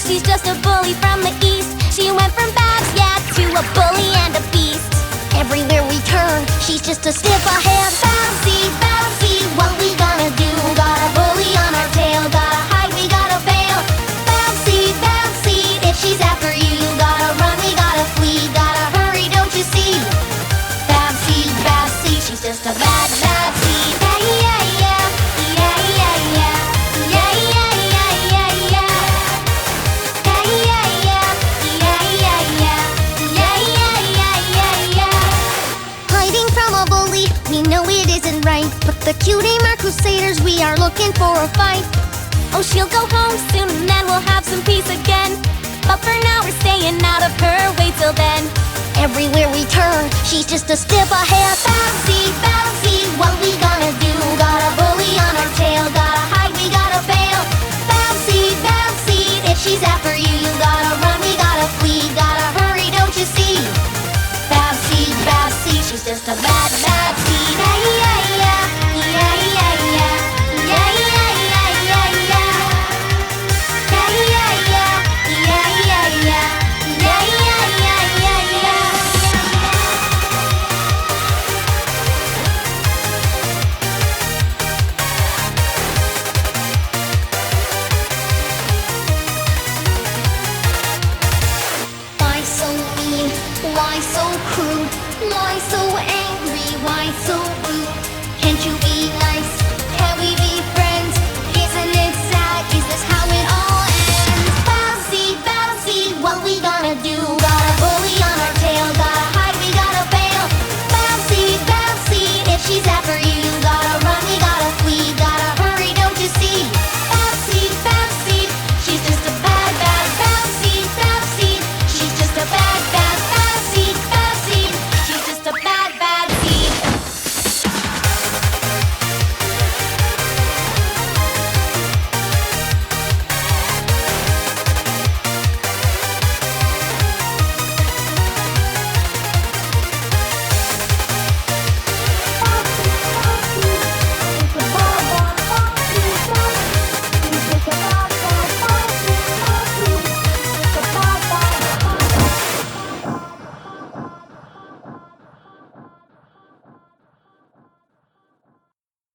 she's just a bully from the east. She went from Babs, yeah, to a bully and a beast. Everywhere we turn, she's just a stiff ahead. Babsy, Babsy, what we gonna do? Got a bully on our tail, gotta hide, we gotta bail. Babsy, Babsy, if she's after you, you gotta run, we gotta flee. Gotta hurry, don't you see? Babsy, Babsy, she's just a bad Babsy. Yeah, yeah, yeah, yeah, yeah, yeah, yeah, yeah, yeah, yeah, yeah. Yeah, yeah, yeah, yeah, yeah, yeah, yeah, yeah, yeah, yeah. Hiding from a bully, we know it isn't right, but the cutie mark crusaders, we are looking for a fight. Oh, she'll go home soon and then we'll have some peace again. But for now we're staying out of her way till then. Everywhere we turn, she's just a step ahead. Babsy, Babsy, what we gonna do? Got a bully on our tail, gotta hide, we gotta bail. Babsy, Babsy, if she's after you, you gotta run, we gotta flee. Gotta hurry, don't you see? Babsy, Babsy, she's just a bad Babsy. Yeah, yeah, yeah, yeah, yeah, yeah, yeah, yeah, yeah, yeah, yeah. Yeah, yeah, yeah, yeah, yeah, yeah, yeah, yeah, yeah, yeah, yeah. Why so mean? Why so crude? Why so angry? Why so